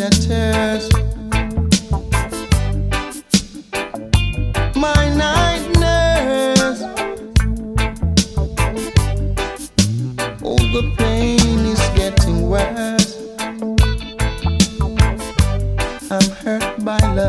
shed tears. My night nurse, oh, the pain is getting worse. I'm hurt by love.